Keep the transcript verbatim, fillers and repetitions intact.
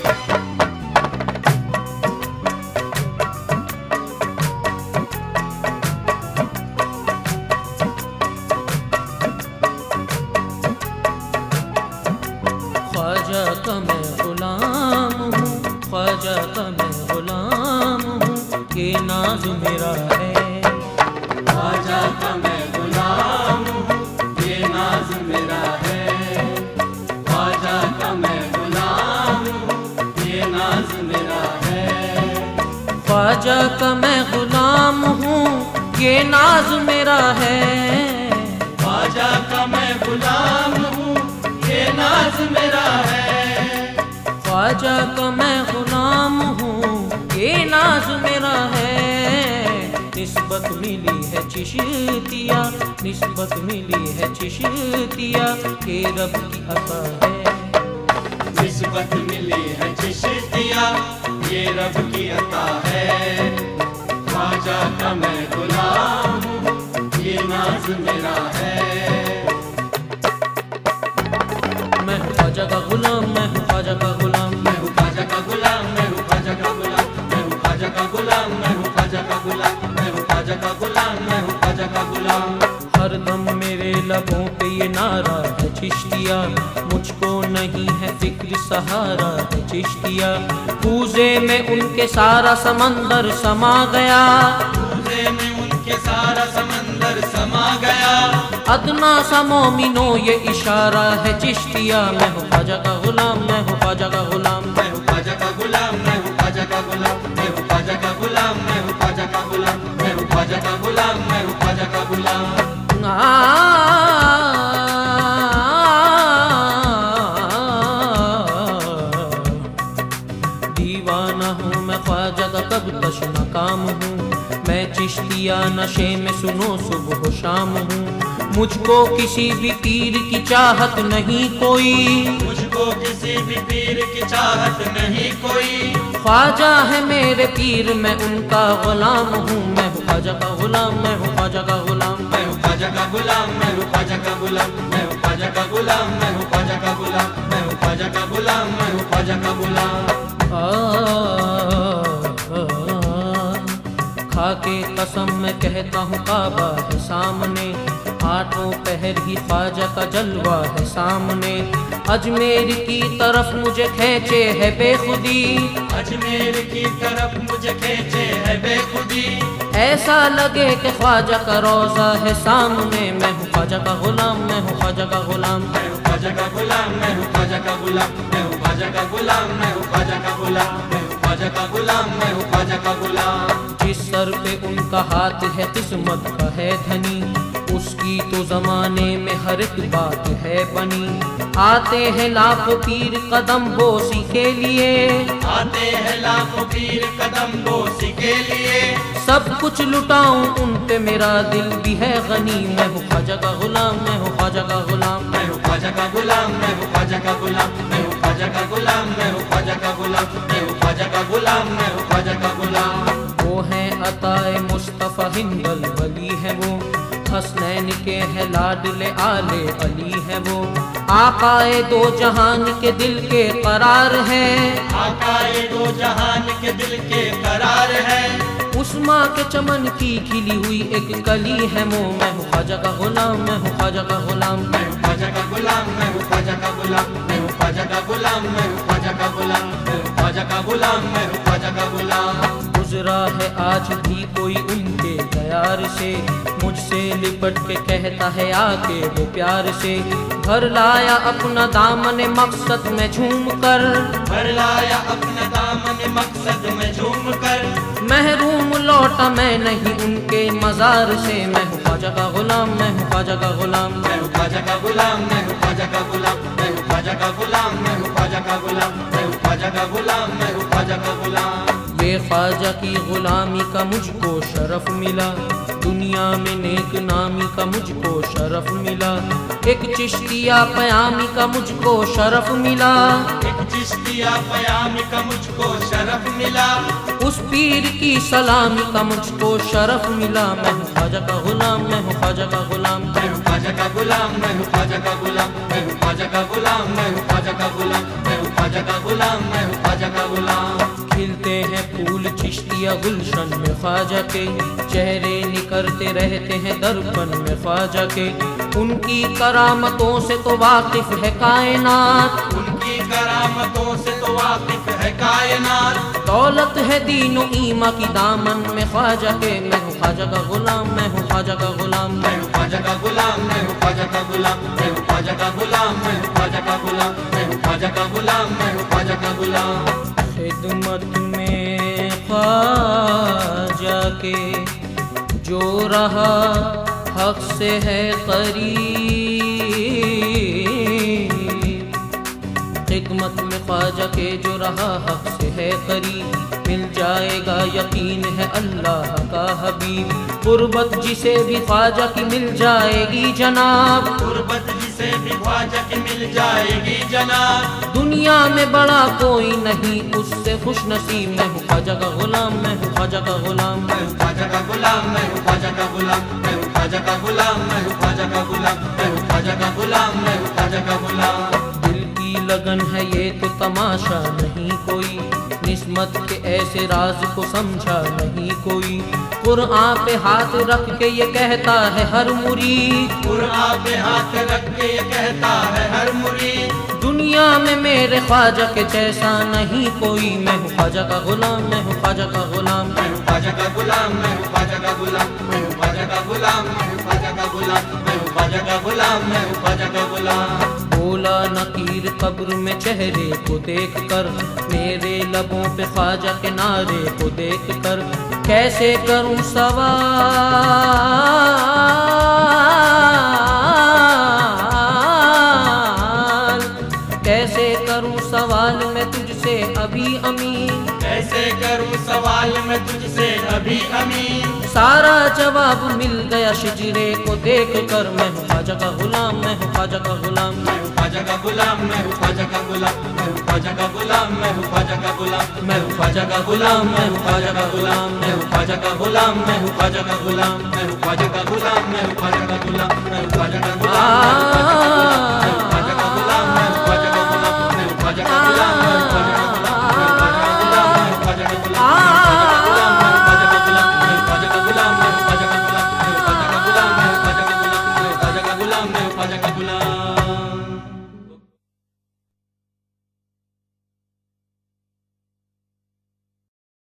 ख्वाजा का मैं गुलाम हूँ, ख्वाजा का मैं गुलाम हूँ, ये नाज मेरा है। ख्वाजा का मैं गुलाम हूँ, ये नाज मेरा है। ख्वाजा का मैं गुलाम हूँ, ये नाज मेरा है। ख्वाजा का मैं गुलाम हूँ, ये नाज मेरा है। ख्वाजा का मैं गुलाम हूँ, ये नाज मेरा है। ख्वाजा का मैं गुलाम हूँ, ये नाज मेरा है। निस्बत मिली है चिश्तिया, निस्बत मिली है चिश्तिया, ये रब की अता है। निस्बत मिली है चिश्तिया, ये रब की अता है। ख्वाजा का मैं गुलाम हूँ, ये नाज मेरा है। मैं हूँ ख्वाजा का गुलाम, मैं हूँ ख्वाजा का गुलाम, मैं हूँ ख्वाजा का गुलाम, मैं हूँ ख्वाजा का गुलाम, मैं हूँ ख्वाजा का गुलाम, मैं हूँ ख्वाजा का गुलाम, मैं हूँ ख्वाजा का गुलाम, मैं हूँ ख्वाजा का गुलाम। हर दम मेरे लबों पे ये नारा है चिश्तिया, मुझको नहीं है फिक्र सहारा है चिश्तिया। पूजे में उनके सारा समंदर समा गया, पूजे में उनके सारा समंदर समा गया। अदना सा मोमिनो ये इशारा है चिश्तिया। मैं हूँ ख्वाजा का गुलाम, मैं हूँ ख्वाजा का गुलाम, मैं हूँ ख्वाजा का गुलाम, मैं हूँ ख्वाजा का गुलाम, मैं हूँ ख्वाजा का गुलाम, मैं हूँ ख्वाजा का गुलाम, मैं हूँ ख्वाजा का गुलाम, मैं हूँ ख्वाजा का गुलाम। आ, दीवाना हूँ मैं ख्वाजा का कब तशना काम हूँ। मैं चिश्तिया नशे में सुनो सुबह शाम हूँ। मुझको किसी भी पीर की चाहत नहीं कोई, मुझको किसी भी पीर की चाहत नहीं कोई। ख्वाजा है मेरे पीर, मैं उनका गुलाम हूँ। मैं हूँ ख्वाजा का गुलाम, मैं हूँ ख्वाजा का गुलाम, मैं हूँ ख्वाजा का गुलाम, मैं हूँ ख्वाजा का गुलाम, मैं हूँ ख्वाजा का गुलाम, मैं हूँ ख्वाजा का गुलाम, मैं हूँ ख्वाजा का गुलाम, मैं हूँ ख्वाजा का गुलाम। आ, आ, खाके कसम मैं कहता हूँ काबा है सामने, आठों पहर ही ख्वाजा का जलवा है सामने। अजमेर की तरफ मुझे खींचे है बेखुदी, अजमेर की तरफ मुझे खींचे है बेखुदी। ऐसा लगे कि ख्वाजा का रोजा है सामने। मैं हूँ ख्वाजा का गुलाम, मैं हूँ ख्वाजा का गुलाम, मैं हूँ ख्वाजा का गुलाम, मैं हूँ ख्वाजा का गुलाम, मैं हूँ ख्वाजा का गुलाम, मैं हूँ ख्वाजा का गुलाम, मैं हूँ ख्वाजा का गुलाम, मैं हूँ ख्वाजा का गुलाम। जिस सर पे उनका हाथ है किस्मत का है धनी, उसकी तो जमाने में हर एक बात है बनी। आते हैं लाखों पीर कदम बोसी के लिए, आते हैं लाखों पीर कदम बोसी के लिए। सब कुछ लुटाऊं उन पे मेरा दिल भी है गनी। मैं हूँ ख्वाजा का गुलाम, मैं हूँ ख्वाजा का गुलाम, मैं हूँ ख्वाजा का गुलाम, मैं हूँ ख्वाजा का गुलाम, मैं हूँ ख्वाजा का गुलाम, मैं हूँ ख्वाजा का गुलाम, मैं हूँ ख्वाजा का गुलाम, मैं हूँ ख्वाजा का गुलाम। वो है अताए मुस्तफा हिंदल वली है वो, हसनैन के है लाडले आले अली है वो। आकाए दो जहान के दिल के करार है, आकाए दो जहान के दिल के करार है। उस्मा के चमन की खिली हुई एक कली है वो। मैं हूँ ख्वाजा का गुलाम, मैं हूँ ख्वाजा का गुलाम, मैं हूँ ख्वाजा का गुलाम, मैं हूँ ख्वाजा का गुलाम, मैं हूँ ख्वाजा का गुलाम, मैं हूँ ख्वाजा का गुलाम, मैं हूँ ख्वाजा का गुलाम, मैं हूँ ख्वाजा का गुलाम। गुजरा है आज भी कोई उनके दयार से, मुझसे लिपट के कहता है आके वो प्यार से। भर लाया अपना दामन मकसद में झूम कर, भर लाया अपना दामन मकसद में झूम कर। महरूम लौटा मैं नहीं उनके मजार से। मैं हूँ ख्वाजा का गुलाम, मैं हूँ ख्वाजा का गुलाम, मैं हूँ ख्वाजा का गुलाम, मैं हूँ ख्वाजा का गुलाम, मैं हूँ ख्वाजा का गुलाम, मैं हूँ ख्वाजा का गुलाम, मैं हूँ ख्वाजा का गुलाम, मैं हूँ ख्वाजा का गुलाम। ये ख्वाजा की गुलामी का मुझको शरफ मिला, दुनिया में नेक नामी का मुझको शरफ मिला। एक चिश्तिया पयामी का मुझको शरफ मिला, एक चिश्तिया पयामी का मुझको शरफ मिला। उस पीर की सलामी का मुझको शरफ मिला। मैं हूँ ख्वाजा का गुलाम, मैं हूँ ख्वाजा का गुलाम, मैं हूँ ख्वाजा का गुलाम, मैं हूँ ख्वाजा का गुलाम, मैं हूँ ख्वाजा का गुलाम, मैं हूँ ख्वाजा का गुलाम, मैं हूँ ख्वाजा का गुलाम, मैं हूँ ख्वाजा का गुलाम। खिलते हैं फूल चिश्तिया गुलशन में ख्वाजा के, चेहरे निकलते रहते हैं दर्पण में ख्वाजा के। उनकी करामतों से तो वाकिफ है कायनात, उनकी करामतों से तो वाकिफ है कायनात। दौलत है दीनो ईमा की दामन में ख्वाजा के, मैं हूँ ख्वाजा का गुलाम, मैं हूँ ख्वाजा का गुलाम, मैं हूँ ख्वाजा का गुलाम, मैं हूँ ख्वाजा का गुलाम, मैं हूँ ख्वाजा का गुलाम, मैं हूँ ख्वाजा का गुलाम, मैं हूँ ख्वाजा का गुलाम, मैं हूँ ख्वाजा का गुलाम। खिदमत में ख्वाजा के जो रहा हक से है करीब, खिदमत में ख्वाजा के जो रहा हक से है करीब, मिल जाएगा यकीन है अल्लाह का हबीब। गुर्बत जिसे भी ख्वाजा की मिल जाएगी जनाब, गुर्बत जिसे भी ख्वाजा की मिल जाएगी जनाब। दुनिया में बड़ा कोई नहीं उससे खुश नसीब, मैं हूँ ख्वाजा का गुलाम, मैं हूँ ख्वाजा का गुलाम, मैं हूँ ख्वाजा का गुलाम, मैं हूँ ख्वाजा का गुलाम, मैं हूँ ख्वाजा का गुलाम, मैं हूँ ख्वाजा का गुलाम, मैं हूँ ख्वाजा का गुलाम, मैं हूँ ख्वाजा का गुलाम। दिल की लगन है ये तो तमाशा नहीं कोई, निस्मत के ऐसे राज को समझा नहीं कोई। कुरआन पे हाथ रख के ये कहता है हर मुरीद, कुरआन पे हाथ रख के ये कहता है हर मुरीद, दुनिया में मेरे ख्वाजा के जैसा नहीं कोई। मैं हूँ ख्वाजा का गुलाम, मैं हूँ ख्वाजा का गुलाम, मैं हूँ ख्वाजा का गुलाम, मैं हूँ ख्वाजा का गुलाम, मैं हूँ ख्वाजा का गुलाम, मैं हूँ ख्वाजा का गुलाम, मैं हूँ ख्वाजा का गुलाम, मैं हूँ ख्वाजा का गुलाम। बोला नकीर कब्र में चेहरे को देख कर, मेरे लबों पे ख्वाजा के नारे को देख कर, कैसे करूं सवाल, कैसे करूं सवाल मैं तुझसे अभी अमीन, कैसे करूं सवाल मैं तुझसे अभी अमीन। सारा जवाब मिल गया शिजरे को देख कर, मैं हूँ ख्वाजा का गुलाम, मैं हूँ ख्वाजा का गुलाम, मैं हूँ ख्वाजा का गुलाम, मैं हूँ ख्वाजा का गुलाम, मैं हूँ ख्वाजा का गुलाम, मैं हूँ ख्वाजा का गुलाम, मैं हूँ ख्वाजा का गुलाम, मैं हूँ ख्वाजा का गुलाम, मैं हूँ ख्वाजा का गुलाम, मैं हूँ ख्वाजा का गुलाम, मैं हूँ ख्वाजा का गुलाम, मैं हूँ ख्वाजा का गुलाम, मैं हूँ ख्वाजा का गुलाम, मैं हूँ ख्वाजा का गुलाम।